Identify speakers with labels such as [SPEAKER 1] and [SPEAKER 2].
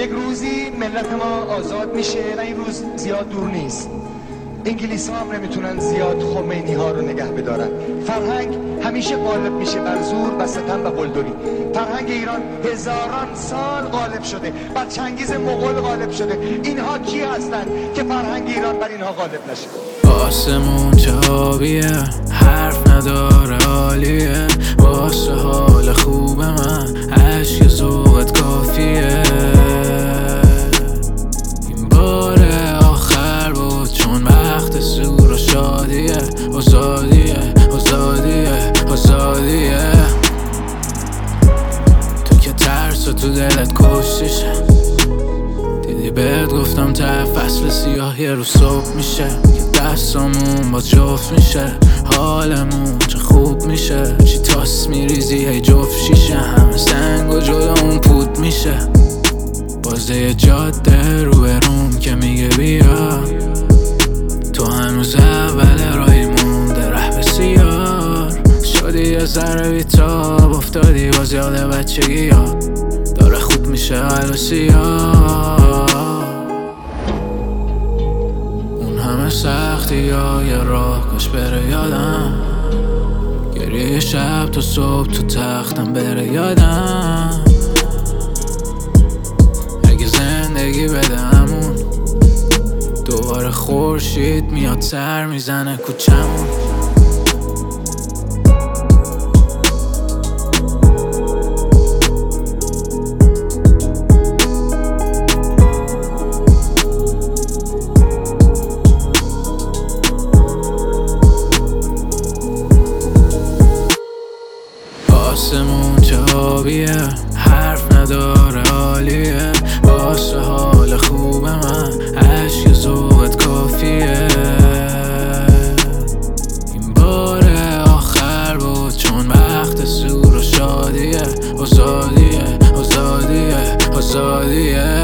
[SPEAKER 1] یک روزی ملت ما آزاد میشه و این روز زیاد دور نیست. انگلیس ها هم نمیتونن زیاد خمینی ها رو نگه بدارن. فرهنگ همیشه غالب میشه بر زور و ستم و قلدری. فرهنگ ایران هزاران سال غالب شده، بر چنگیز مغول غالب شده. اینها کی هستن که فرهنگ ایران بر اینها غالب نشه؟
[SPEAKER 2] آسمون چه آبیه، حرف نداره عالیه، واسه حال خوب من عشق ذوقت کافیه. این بار آخر بود چون وقت سور و شادیه، آزادیه آزادیه آزادیه. تو که ترس و تو دلت کشتیشه، دیدی بهت گفتم ته فصل سیاه یه رو صبح میشه، که دستامون با جفت میشه، حالمون چه خوب میشه. چی تاس میریزی هی جفت شیشه، همه سنگ و جلو اون پود میشه. بازه جاده رو بروم که میگه بیا، تو هنوز اول راهی مونده ره بسیار. شدی یه ذره بیتاب افتادی باز یاد بچگی ها، داره خوب میشه حال و سیاه. اون همه سختی های راه کاش بره یادم، گریه شب تا صبح تو تختم بره یادم. اگه زندگی بده همون، دوباره خورشید میاد سر میزنه کوچمون. آسمون چه آبیه، حرف نداره عالیه، واسه حال خوب من عشق ذوقت کافیه. این بار آخر بود چون وقت سور و شادیه، آزادیه آزادیه آزادیه.